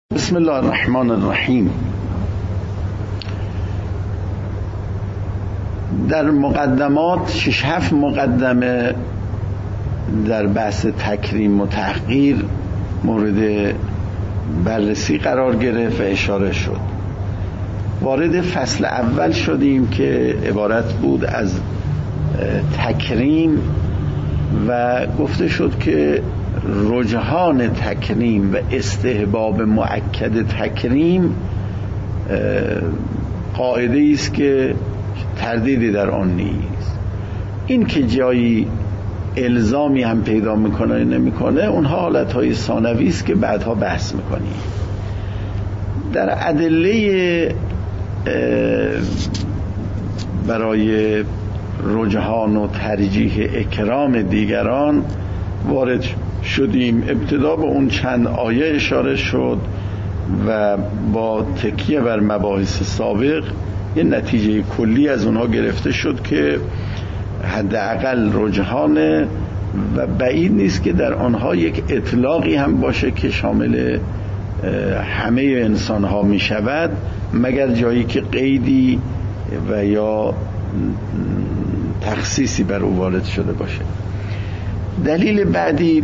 بسم الله الرحمن الرحیم. در مقدمات 6-7 مقدمه در بحث تکریم و تحقیر مورد بررسی قرار گرفت و اشاره شد. وارد فصل اول شدیم که عبارت بود از تکریم و گفته شد که رجحان تکریم و استحباب مؤکد تکریم قاعده است که تردیدی در آن نیست. این که جایی الزامی هم پیدا میکنه نمیکنه اونها حالتهای ثانوی است که بعدها بحث میکنیم. در ادله برای رجحان و ترجیح اکرام دیگران وارد شدیم. ابتدا به اون چند آیه اشاره شد و با تکیه بر مباحث سابق یه نتیجه کلی از اونها گرفته شد که حداقل رجحانه و بعید نیست که در آنها یک اطلاقی هم باشه که شامل همه انسان ها می شود، مگر جایی که قیدی و یا تخصیصی بر او وارد شده باشه. دلیل بعدی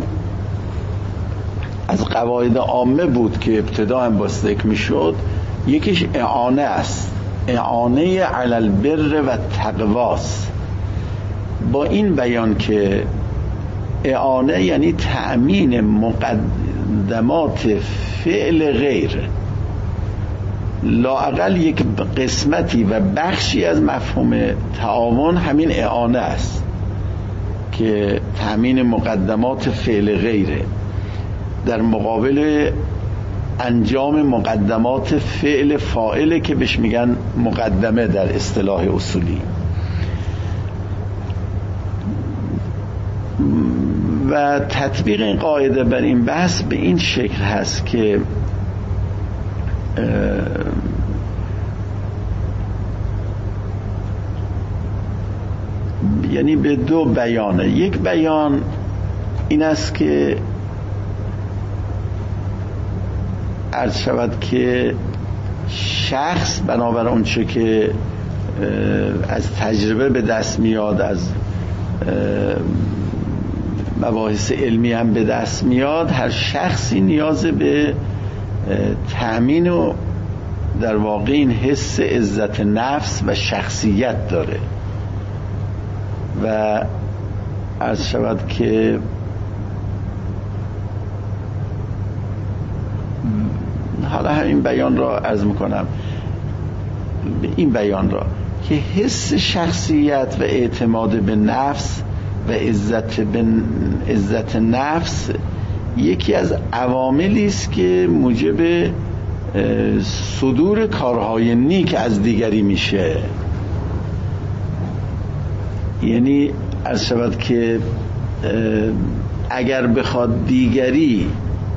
از قواعد عامه بود که ابتدا هم با ذکر می شد، یکیش اعانه است، اعانه علی البر و تقواست. با این بیان که اعانه یعنی تأمین مقدمات فعل غیر، لااقل یک قسمتی و بخشی از مفهوم تعاون همین اعانه است که تأمین مقدمات فعل غیره در مقابل انجام مقدمات فعل فاعله که بهش میگن مقدمه در اصطلاح اصولی. و تطبیق این قاعده بر این بحث به این شکل هست که یعنی به دو بیانه. یک بیان این است که عرض شود که شخص بنابر اون چه که از تجربه به دست میاد، از مباحث علمی هم به دست میاد، هر شخصی نیاز به تأمین و در واقع این حس عزت نفس و شخصیت داره و عرض شود که حالا همین بیان را عرض میکنم، این بیان را که حس شخصیت و اعتماد به نفس و عزت نفس یکی از عواملی است که موجب صدور کارهای نیک از دیگری میشه. یعنی عرض شود که اگر بخواد دیگری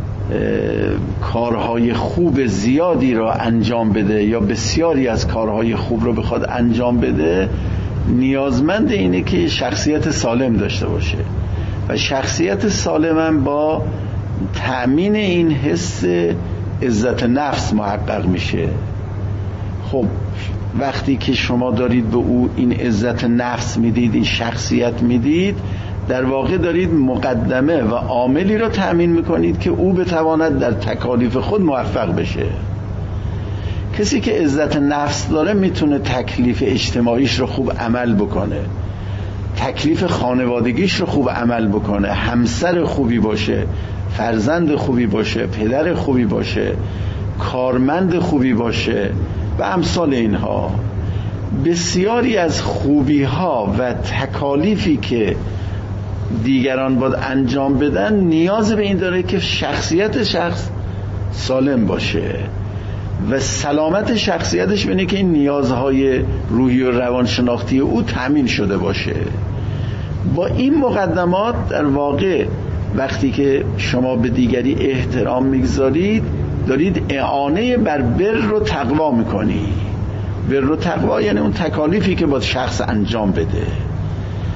کارهای خوب زیادی را انجام بده یا بسیاری از کارهای خوب را بخواد انجام بده، نیازمند اینه که شخصیت سالم داشته باشه و شخصیت سالم هم با تأمین این حس عزت نفس محقق میشه. خب وقتی که شما دارید به او این عزت نفس میدید، این شخصیت میدید، در واقع دارید مقدمه و عاملی را تأمین میکنید که او بتواند در تکالیف خود موفق بشه. کسی که عزت نفس داره میتونه تکلیف اجتماعیش رو خوب عمل بکنه، تکلیف خانوادگیش رو خوب عمل بکنه، همسر خوبی باشه، فرزند خوبی باشه، پدر خوبی باشه، کارمند خوبی باشه و امثال اینها. بسیاری از خوبی ها و تکالیفی که دیگران باید انجام بدن نیاز به این داره که شخصیت شخص سالم باشه و سلامت شخصیتش بینه که این نیازهای روحی و روانشناختی او تامین شده باشه. با این مقدمات در واقع وقتی که شما به دیگری احترام میگذارید، دارید اعانه بر بر و تقوا میکنی. بر و تقوا یعنی اون تکالیفی که باید شخص انجام بده.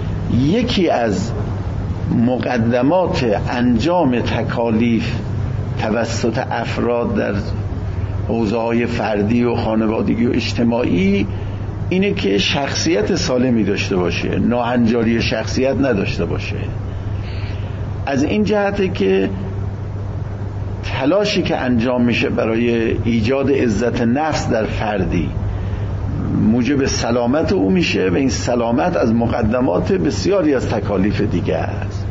یکی از مقدمات انجام تکالیف توسط افراد در حوزه‌های فردی و خانوادگی و اجتماعی اینه که شخصیت سالمی داشته باشه، ناهنجاری شخصیت نداشته باشه. از این جهته که تلاشی که انجام میشه برای ایجاد عزت نفس در فردی موجب سلامت او میشه و این سلامت از مقدمات بسیاری از تکالیف دیگه است.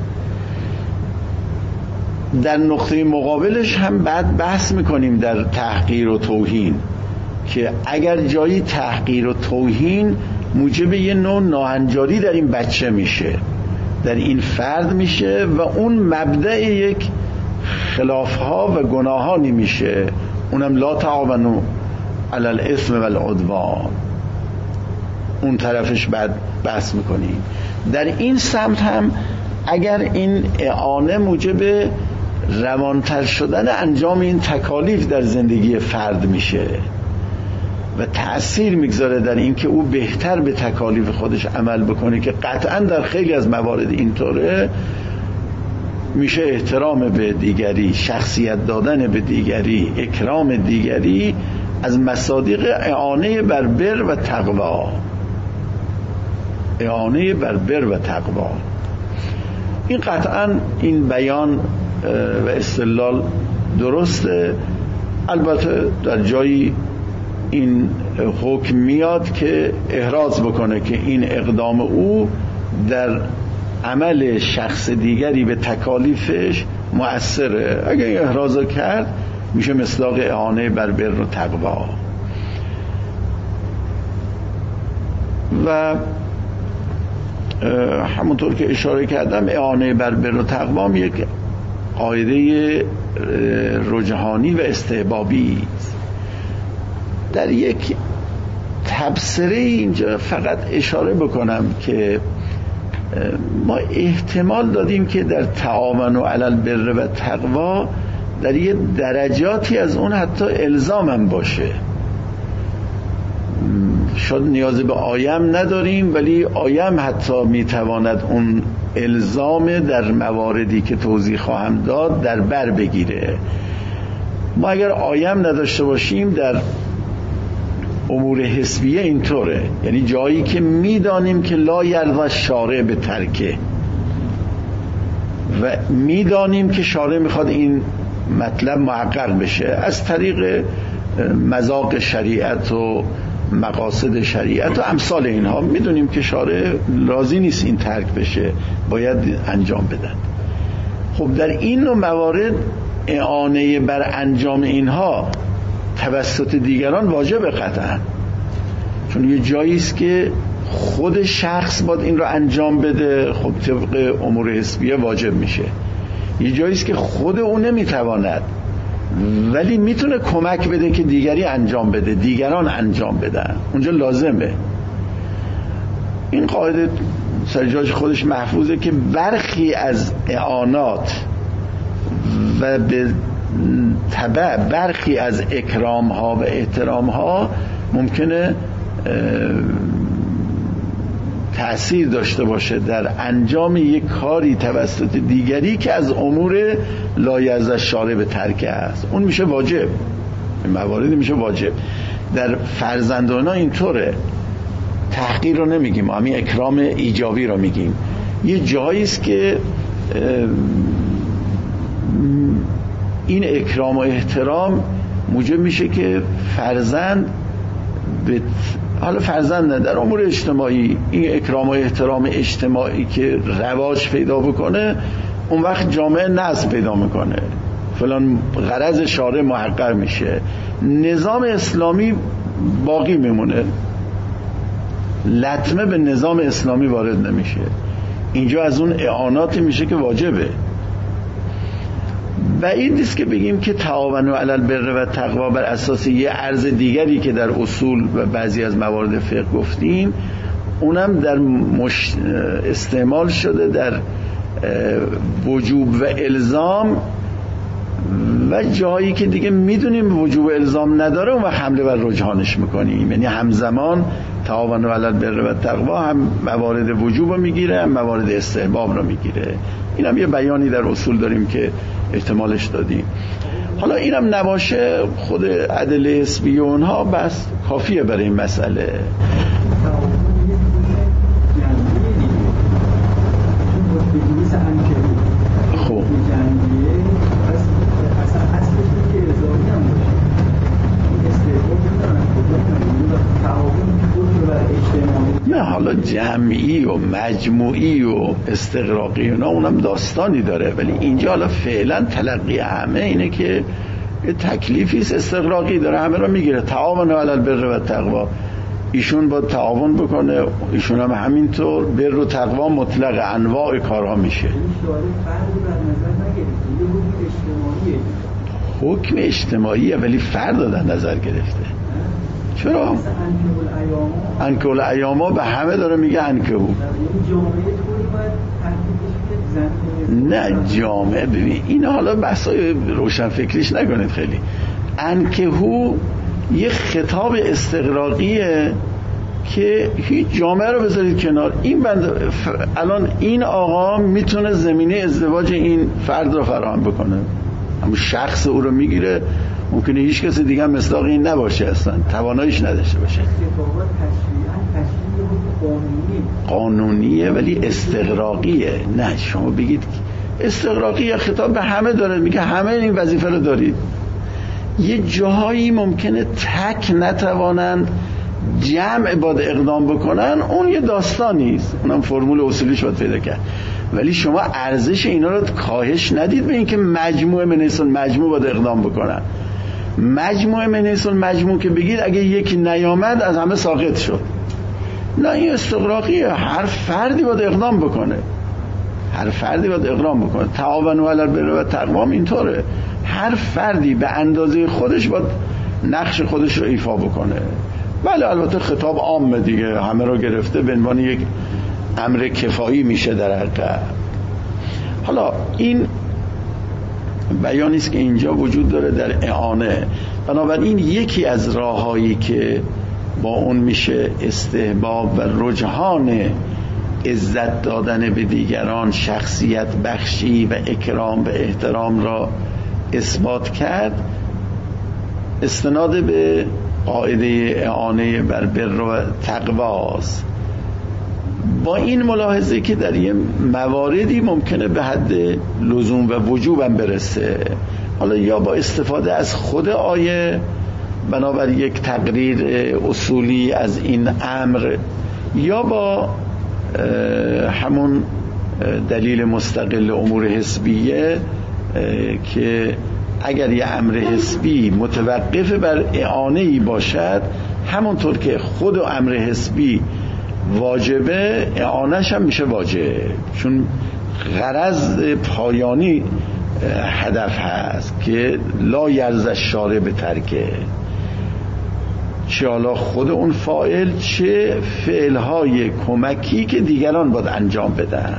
در نقطه مقابلش هم بعد بحث میکنیم در تحقیر و توهین که اگر جایی تحقیر و توهین موجب یه نوع ناهنجاری در این بچه میشه، در این فرد میشه و اون مبدأ یک خلافها و گناهانی میشه، اونم لا تعاونوا علی الاثم والعدوان، اون طرفش بعد بحث میکنیم. در این سمت هم اگر این اعانه موجب روانتر شدن انجام این تکالیف در زندگی فرد میشه و تأثیر میگذاره در این که او بهتر به تکالیف خودش عمل بکنه که قطعا در خیلی از موارد اینطوره، میشه احترام به دیگری، شخصیت دادن به دیگری، اکرام دیگری از مصادیق اعانه بر بر و تقوا. اعانه بر بر و تقوا، این قطعا این بیان و استدلال درسته. البته در جایی این حکم میاد که احراز بکنه که این اقدام او در عمل شخص دیگری به تکالیفش مؤثره. اگر این احراز کرد میشه مصداق اعانه بر بر و تقوا. و همونطور که اشاره کردم اعانه بر بر و تقوا یک قاعده رجحانی و استحبابی است. در یک تبصره اینجا فقط اشاره بکنم که ما احتمال دادیم که در تعاونوا علی البر و تقوا در یه درجاتی از اون حتی الزام هم باشه. شاید نیاز به آیم نداریم، ولی آیم حتی میتواند اون الزام در مواردی که توضیح خواهم داد در بر بگیره. ما اگر آیم نداشته باشیم در امور حسبیه اینطوره، یعنی جایی که میدانیم که لا یرضی الشارع به ترکه و میدانیم که شارع میخواد این مطلب محقق بشه از طریق مذاق شریعت و مقاصد شریعت و امثال اینها، میدونیم که شارع راضی نیست این ترک بشه، باید انجام بدن. خب در این نوع موارد اعانه بر انجام اینها توسط دیگران واجب قطعا، چون یه جایی است که خود شخص باید این رو انجام بده، خب طبق امور حسبیه واجب میشه. یه جایی است که خود اون نمیتواند ولی میتونه کمک بده که دیگری انجام بده، دیگران انجام بدن، اونجا لازمه. این قاعده سر جاش خودش محفوظه که برخی از اعانات و به تبع برخی از اکرام ها و احترام ها ممکنه تأثیر داشته باشه در انجام یک کاری توسط دیگری که از امور لا یرضی الشارع به ترکه است. اون میشه واجب، این مواردی میشه واجب. در فرزندانا اینطوره، تحقیر رو نمیگیم، همین اکرام ایجابی رو میگیم. یه جایی است که این اکرام و احترام موجب میشه که فرزند به حالا فرزند نه، در امور اجتماعی این اکرام و احترام اجتماعی که رواج پیدا بکنه، اون وقت جامعه نظم پیدا میکنه، فلان غرض شارع محقق میشه، نظام اسلامی باقی میمونه، لطمه به نظام اسلامی وارد نمیشه. اینجا از اون اعاناتی میشه که واجبه. و این نیست که بگیم که تعاونوا علی البر و تقوا بر اساس یه عرض دیگری که در اصول و بعضی از موارد فقه گفتیم، اونم در استعمال شده در وجوب و الزام و جایی که دیگه میدونیم وجوب و الزام نداره اون وقت حمله بر رجحانش میکنیم. یعنی همزمان تعاونوا علی البر و تقوا هم موارد وجوب رو میگیره هم موارد استحباب رو میگیره. این هم یه بیانی در اصول داریم که احتمالش دادیم. حالا اینم نباشه خود ادله حسبی و اونها بس کافیه برای این مسئله. خب نه حالا جمعی و مجموعی و استغراقی و اونم داستانی داره، ولی اینجا حالا فعلا تلقی همه اینه که تکلیفی استغراقی داره، همه رو میگیره. تعاونوا علی البر و التقوا، ایشون با تعاون بکنه، ایشون هم همینطور. بر و تقوا مطلق انواع کارها میشه. حکم اجتماعیه ولی فرد رو در نظر گرفته. چرا؟ انکه الایاما به همه داره میگه انکه او. نه جامعه، ببین این حالا بحثای روشن فکریش نکنید خیلی. انکه او یه خطاب استغراقیه که هیچ جامعه رو بذارید کنار. این الان این آقا میتونه زمینه ازدواج این فرد رو فراهم بکنه، اما شخص او رو میگیره، ممکنه هیچ کسی دیگه مصداق این نباشه، اصلا تواناییش نداشته باشه. قانونیه ولی استغراقیه. نه شما بگید استغراقیه، خطاب به همه داره، میگه همه این وظیفه رو دارید. یه جاهایی ممکنه تک نتوانند جمع باید اقدام بکنن، اون یه داستانیست، اونم فرمول اصولیش باید پیدا کرد. ولی شما ارزش اینا رو کاهش ندید به اینکه مجموعه من حیث المجموع باید اقدام بکنن. مجموعه من حیث المجموع که بگید اگه یکی نیامد از همه ساقط شد. نه این استغراقیه، هر فردی باید اقدام بکنه، هر فردی باید اقدام بکنه. تعاونوا علی البر و التقوا اینطوره، هر فردی به اندازه خودش باید نقش خودش رو ایفا بکنه. بله البته خطاب عامه دیگه، همه رو گرفته، به عنوان یک امر کفایی میشه در حقیقت. حالا این بیانی است که اینجا وجود داره در اعانه. بنابراین یکی از راههایی که با اون میشه استحباب و رجحان عزت دادن به دیگران، شخصیت بخشی و اکرام و احترام را اثبات کرد، استناد به قاعده اعانه بر بر و تقواست. با این ملاحظه که در یه مواردی ممکنه به حد لزوم و وجوب هم برسه، حالا یا با استفاده از خود آیه بنابر یک تقریر اصولی از این امر، یا با همون دلیل مستقل امور حسبیه که اگر یه امر حسبی متوقف بر اعانه‌ای باشد، همونطور که خود امر حسبی واجبه، اعانه‌ش هم میشه واجب، چون غرض پایانی هدف هست که لا یرضی الشارع به ترکه، چه حالا خود اون فاعل چه فعلهای کمکی که دیگران باید انجام بدن.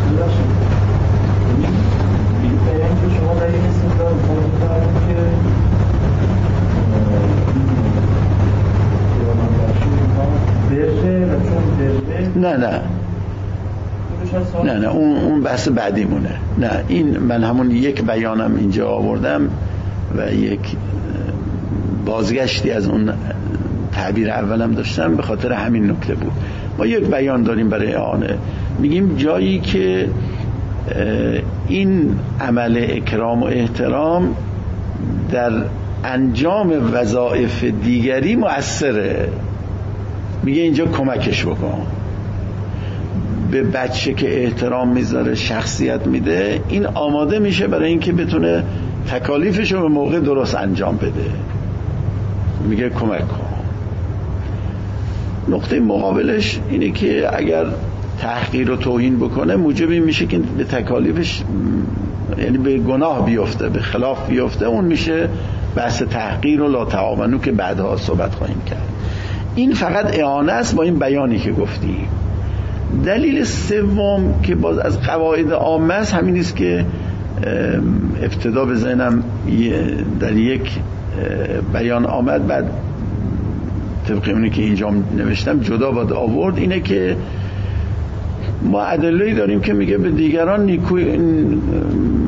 نه اون بحث بعدیمونه. نه این من همون یک بیانم اینجا آوردم و یک بازگشتی از اون تعبیر اولم داشتم به خاطر همین نکته بود. ما یک بیان داریم برای اعانه، میگیم جایی که این عمل اکرام و احترام در انجام وظایف دیگری مؤثره، میگه اینجا کمکش بکن. به بچه که احترام میذاره، شخصیت میده، این آماده میشه برای اینکه بتونه تکالیفش رو به موقع درست انجام بده، میگه کمک کن. نقطه مقابلش اینه که اگر تحقیر و توهین بکنه، موجب این میشه که به تکالیفش، یعنی به گناه بیفته، به خلاف بیفته، اون میشه بحث تحقیر و لا تعاونوا که بعدها صحبت خواهیم کرد. این فقط اعانه است با این بیانی که گفتیم. دلیل سوم که باز از قواعد عامه است همین است که ابتدا به ذهنم در یک بیان آمد، بعد طبق اونی که اینجا نوشتم جدا باید آورد، اینه که ما ادله‌ای داریم که میگه به دیگران نیکویی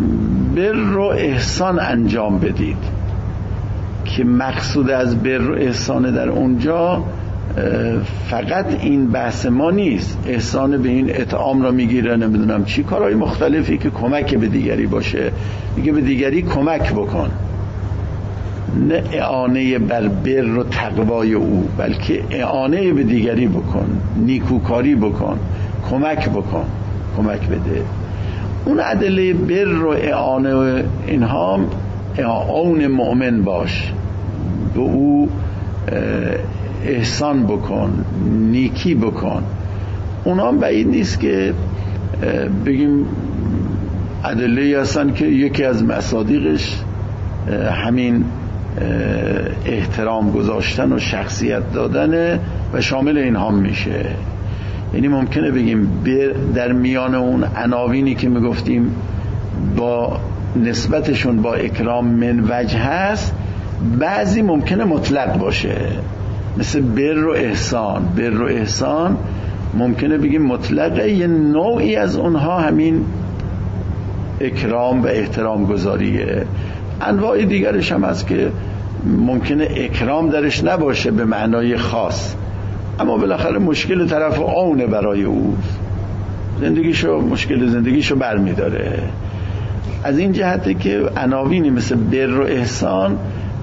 بر و احسان انجام بدید، که مقصود از بر و احسان در اونجا فقط این بحث ما نیست. احسان به این اطعام را میگیره، نمیدونم چی، کارهای مختلفی که کمک به دیگری باشه، میگه به دیگری کمک بکن، نه اعانه بر بر و تقوای او، بلکه اعانه به دیگری بکن، نیکوکاری بکن، کمک بکن، کمک بده. اون ادله بر و اعانه و اینها، اعان مؤمن باش، به او احسان بکن، نیکی بکن. اونا بعید نیست که بگیم ادله هستن که یکی از مصادیقش همین احترام گذاشتن و شخصیت دادن و شامل اینها میشه. یعنی ممکنه بگیم در میان اون عناوینی که میگفتیم با نسبتشون با اکرام من وجه هست، بعضی ممکنه مطلق باشه، مثل بر و احسان. بر و احسان ممکنه بگیم مطلقه، یه نوعی از اونها همین اکرام و احترام گذاریه. انواع دیگرش هم هست که ممکنه اکرام درش نباشه به معنای خاص، اما بالاخره مشکل طرف اونه برای او، مشکل زندگیشو برمیداره. از این جهته که عناوینی مثل بر و احسان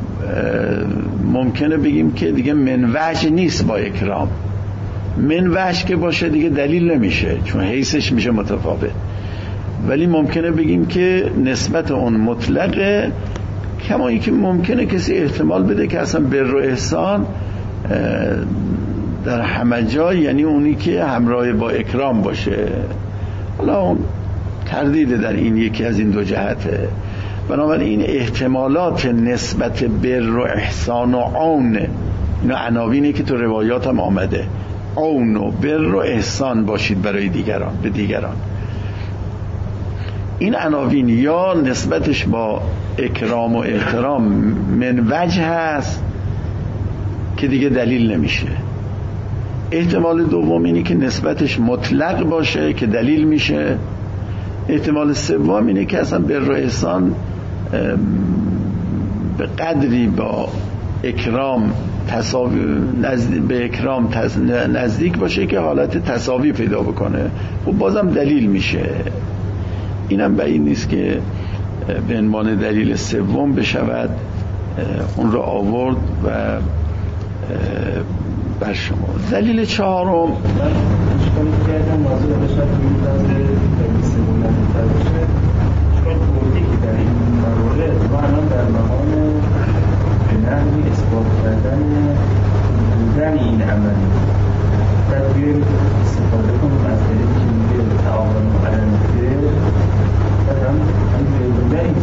ممکنه بگیم که دیگه من وجه نیست با اکرام. من وجه که باشه دیگه دلیل نمیشه، چون حیثش میشه متفاوت. ولی ممکنه بگیم که نسبت اون مطلقه، کما اینکه ممکنه کسی احتمال بده که اصلا بر و احسان در همه جا یعنی اونی که همراه با اکرام باشه. حالا اون تردید در این یکی از این دو جهته. بنابراین احتمالات نسبت بر و احسان و عون، اینا عناوینی که تو روایات هم آمده، عون و بر و احسان باشید برای دیگران، به دیگران. این عناوین یا نسبتش با اکرام و احترام من وجه هست که دیگه دلیل نمیشه. احتمال دوم اینی که نسبتش مطلق باشه که دلیل میشه. احتمال سوم اینه که اصلا بر و احسان به قدری با اکرام به اکرام نزدیک باشه که حالت تساوی پیدا بکنه، خب بازم دلیل میشه. اینم بعید نیست که به عنوان دلیل سوم بشود اون رو آورد و بر شما. دلیل چهارم اثبات کردن بودن این عمل و بیاییم استفاده کنیم از دلیلی که میگه تعاون مقرنده و هم بودن این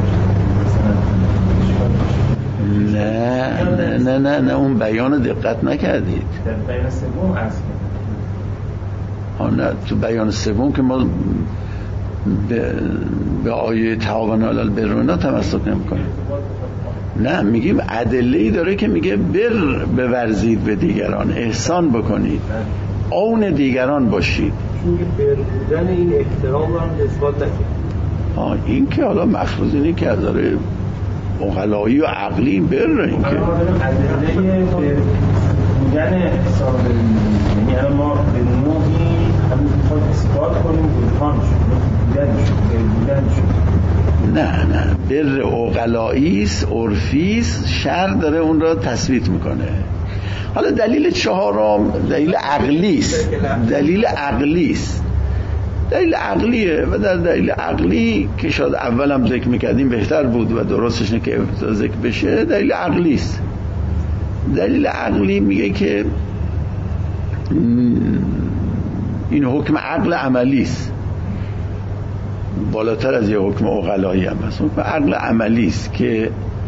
ثابت. نه اون بیان دقت نکردید. در بیان سوم عرض کردیم. نه تو بیان سوم که ما به آیه تعاون علی البر و التقوا تمسک نمی‌کنیم. نه، میگیم ادله‌ای داره که میگه بر بورزید به دیگران، احسان بکنید، عون دیگران باشید. چون که بر بودن این احترام رو هم اثبات نکرد. این که حالا مخصوص اینه که از داره عقلایی و عقلی بر این که ادله بر بودن احسان یعنی الان ما به نوعی همین میخوایم اثبات کنیم بودنشون. نه بر عقلاییست، عرفیست، شرع داره اون را تثبیت میکنه. حالا دلیل چهارم دلیل عقلیست. دلیل عقلیه و در دلیل عقلی که شاید اولم ذکر میکردیم بهتر بود و درستش نه که ذکر بشه، دلیل عقلیست. دلیل عقلی میگه که این حکم عقل عملیست، بالاتر از یه حکم عقلایی هم هست. حکم عقل عملی است که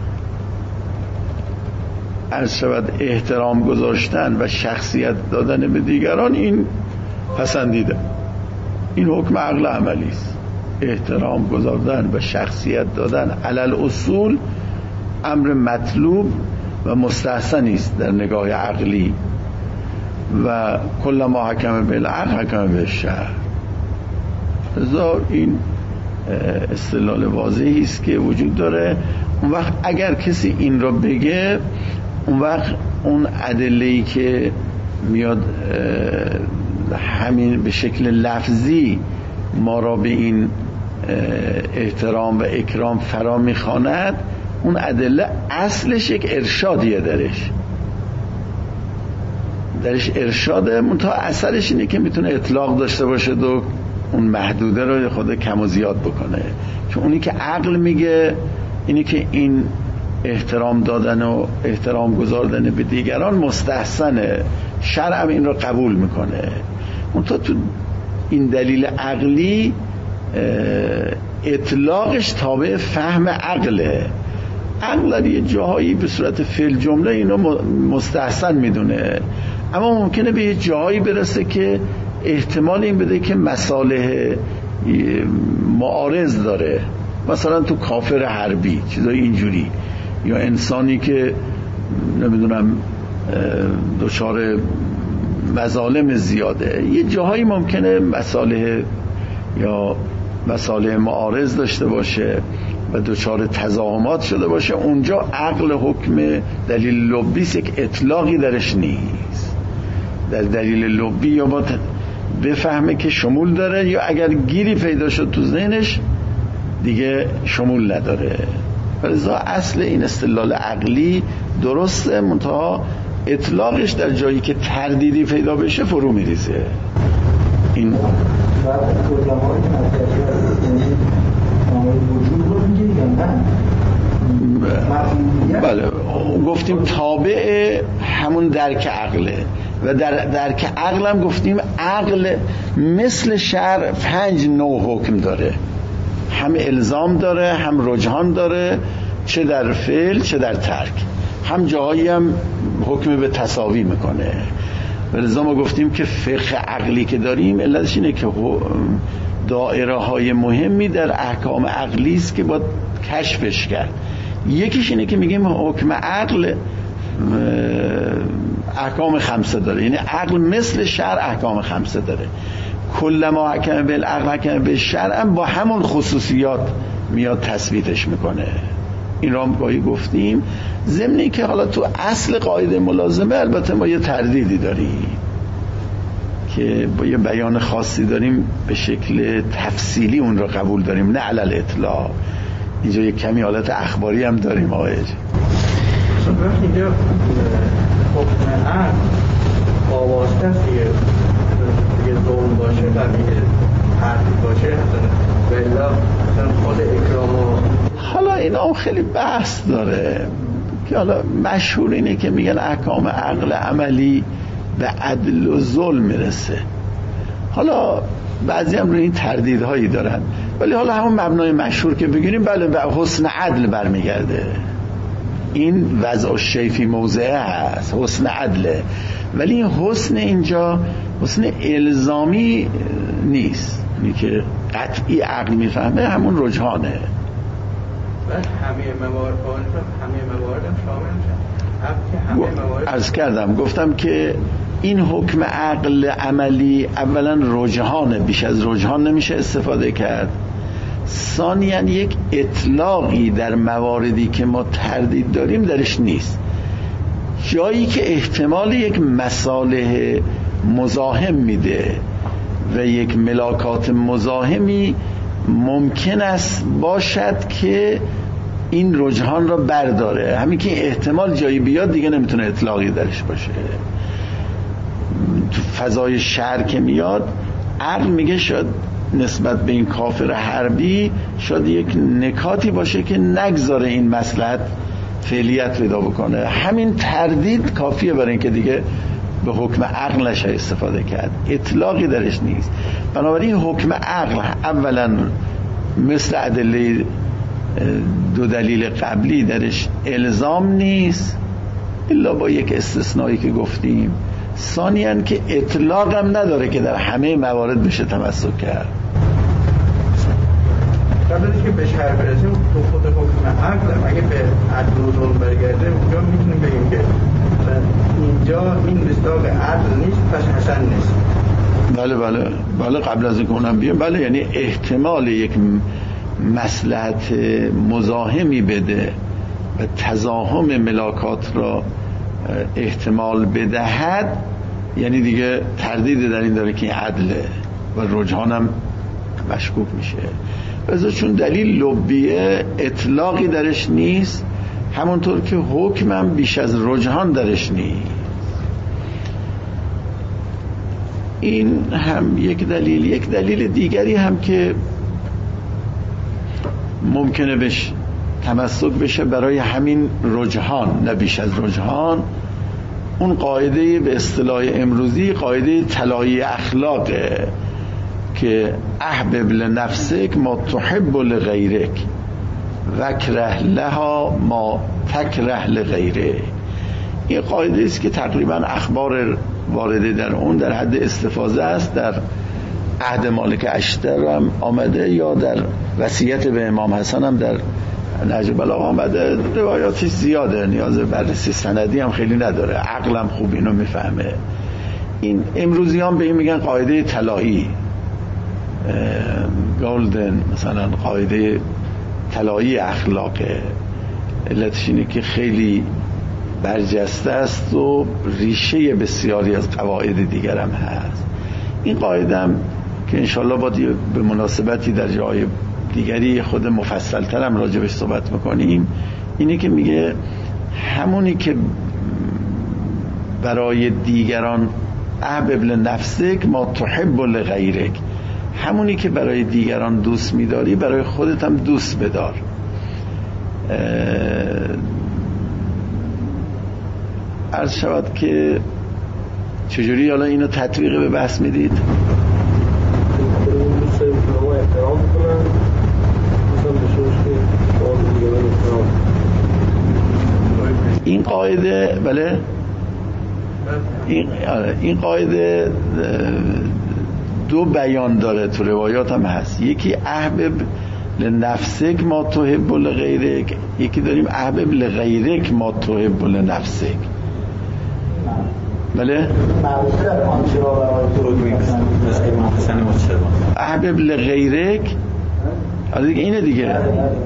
عرض شود احترام گذاشتن و شخصیت دادن به دیگران، این پسندیده. این حکم عقل عملی است. احترام گذاشتن و شخصیت دادن علل اصول امر مطلوب و مستحسنی است در نگاه عقلی و کل ما حکم بالعقل حکم بالشرع. لذا این استدلال واضحی است که وجود داره. اون وقت اگر کسی این را بگه، اون وقت اون ادله‌ای که میاد همین به شکل لفظی ما را به این احترام و اکرام فرا میخواند، اون ادله اصلش یک ارشادیه، درش ارشاده، منتها اثرش اینه که میتونه اطلاق داشته باشه و اون محدوده رو خود کم و زیاد بکنه. چون اونی که عقل میگه اینی که این احترام دادن و احترام گذاردن به دیگران مستحسنه، شرع این رو قبول میکنه. منتها تو این دلیل عقلی اطلاقش تابع فهم عقله. عقل یه جاهایی به صورت فعل جمله اینو مستحسن میدونه، اما ممکنه به یه جاهایی برسه که احتمال این بده که مصالح معارض داره، مثلا تو کافر حربی چیزای اینجوری، یا انسانی که نمیدونم دچار مظالم زیاده، یه جاهایی ممکنه مصالح معارض داشته باشه و دچار تضاهمات شده باشه. اونجا عقل حکم دلیل لبیس یک اطلاقی درش نیست. در دلیل لبی یا با بفهمه که شمول داره، یا اگر گیری پیدا شد تو ذهنش دیگه شمول نداره. لذا اصل این استدلال عقلی درسته، منتها اطلاقش در جایی که تردیدی پیدا بشه فرو میریزه. این بله گفتیم تابع همون درک عقله، و در درک عقل هم گفتیم عقل مثل شرع 5 نوع حکم داره، هم الزام داره، هم رجحان داره، چه در فعل چه در ترک، هم جاهایی هم حکم به تساوی میکنه. ولذا ما گفتیم که فقه عقلی که داریم علتش اینه که دائره های مهمی در احکام عقلی است که باید کشفش کرد. یکیش اینه که میگیم حکم عقل احکام 5 داره، یعنی عقل مثل شرع احکام 5 داره. کلما حکم بالعقل حکم بالشرع با همون خصوصیات میاد تثبیتش میکنه. این را هم گاهی گفتیم، ضمن که حالا تو اصل قاعده ملازمه البته ما یه تردیدی داریم که با یه بیان خاصی داریم، به شکل تفصیلی اون را قبول داریم، نه علل اطلاق. اینجا یه کمی حالت اخباری هم داریم آقای اینجا حکم عقل آواسته است یه ظلم باشه و میگه حرفی باشه و الا خود اکرام. حالا این هم خیلی بحث داره که حالا مشهور اینه که میگن احکام عقل عملی به عدل و ظلم میرسه. حالا بعضی هم روی این تردیدهایی دارن، ولی حالا همون مبنای مشهور که بگیریم بله به حسن عدل برمیگرده. این وضع شیفی موضعه هست، حسن عدله، ولی این حسن اینجا حسن الزامی نیست، اینی که قطعی عقل میفهمه، همون رجحانه. همه موارد هم شامل عرض کردم گفتم که این حکم عقل عملی اولا رجحانه، بیش از رجحان نمیشه استفاده کرد. ثانیاً یک اطلاقی در مواردی که ما تردید داریم درش نیست، جایی که احتمال یک مصالح مزاحم میده و یک ملاکات مزاحمی ممکن است باشد که این رجحان را برداره. همین که احتمال جایی بیاد دیگه نمیتونه اطلاقی درش باشه. تو فضای شرع که میاد عقل میگه شاید نسبت به این کافر حربی شاید یک نکاتی باشه که نگذاره این مصلحت فعلیت پیدا بکنه. همین تردید کافیه برای اینکه دیگه به حکم عقل نشه استفاده کرد، اطلاقی درش نیست. بنابراین حکم عقل اولا مثل ادله 2 دلیل قبلی درش الزام نیست الا با یک استثنایی که گفتیم. ثانیاً که اطلاق هم نداره که در همه موارد بشه تمسک کرد. قبل از که به شرع برسیم تو خود حکم عقل اگه به عدل و ظلم برگرده اونجا میتونیم بگیم که اینجا این مصداق عدل نیست پس حسن نیست. بله قبل از اینکه اونم بیام بله، یعنی احتمال یک مصلحت مزاحمی بده و تزاحم ملاکات را احتمال بدهد، یعنی دیگه تردید در این داره که این عدله و رجحانم مشکوک میشه. بذار چون دلیل لبیه اطلاقی درش نیست، همونطور که حکمم بیش از رجحان درش نیست. این هم یک دلیل دیگری هم که ممکنه بهش تمسک بشه برای همین رجحان نه بیش از رجحان، اون قاعده به اصطلاح امروزی قاعده طلایی اخلاقه که احبب لنفسک ما تحب لغیرک وکره لها ما تکره لغیره. این قاعده است که تقریبا اخبار وارده در اون در حد استفاضه است، در عهد مالک اشتر هم آمده یا در وصیت به امام حسن هم در نهج البلاغه آمده. روایاتی زیاده، نیاز به بررسی سندی هم خیلی نداره، عقلم خوب اینو میفهمه. این امروزیان به این میگن قاعده طلایی، گولدن، مثلا قاعده طلایی اخلاقه. علتش اینه که خیلی برجسته است و ریشه بسیاری از قواعد دیگر هم هست. این قاعده هم که انشالله باید به مناسبتی در جای دیگری خود مفصل‌تر هم راجبش صحبت میکنیم، اینه که میگه همونی که برای دیگران احبب لنفسک ما تحب لغیرک، همونی که برای دیگران دوست میداری برای خودت هم دوست بدار. عرض شود که چجوری حالا اینو تطبیق به بحث میدید؟ این قاعده بله این قاعده دو بیان داره، تو روایات هم هست. یکی احبب لنفسک ما تحب لغیرک، یکی داریم احبب لغیرک ما تحب لنفسک. بله احبب لغیرک دیگه اینه دیگه.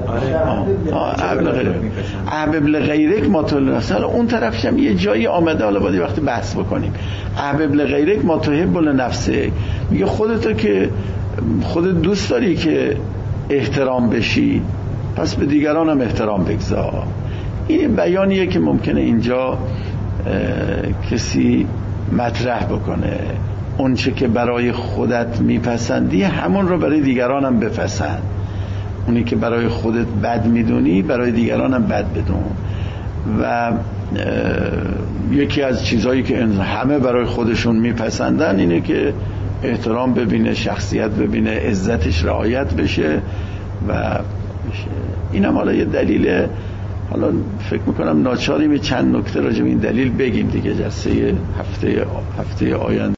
احبب لغیرک ما تحب لنفسک. اون طرفش هم یه جایی آمده، حالا باید وقتی بحث بکنیم. احبب لغیرک ما تحب لنفسک میگه خودتو که خودت دوست داری که احترام بشی، پس به دیگران هم احترام بگذار. این بیانیه که ممکنه اینجا کسی مطرح بکنه. اون چه که برای خودت میپسندی همون رو برای دیگران هم بپسند. اونی که برای خودت بد میدونی برای دیگران هم بد بدون. و یکی از چیزهایی که همه برای خودشون میپسندن اینه که احترام ببینه، شخصیت ببینه، عزتش رعایت بشه و بشه. اینم حالا یه دلیله. حالا فکر میکنم ناچاریم چند نکته راجع به این دلیل بگیم دیگه، جلسه هفته آینده.